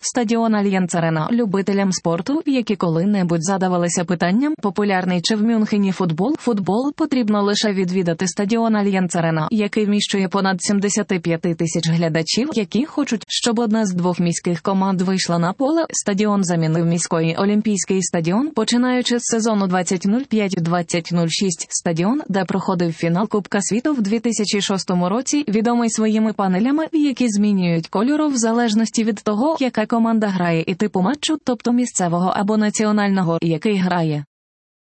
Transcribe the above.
Стадіон Альянц-Арена. Любителям спорту, які коли-небудь задавалися питанням, популярний чи в Мюнхені футбол, потрібно лише відвідати стадіон Альянц-Арена, який вміщує понад 75 тисяч глядачів, які хочуть, щоб одна з двох міських команд вийшла на поле. Стадіон замінив міський Олімпійський стадіон, починаючи з сезону 2005-2006. Стадіон, де проходив фінал Кубка світу в 2006 році, відомий своїми панелями, які змінюють кольору в залежності від того, яка команда грає, і типу матчу, тобто місцевого або національного, який грає.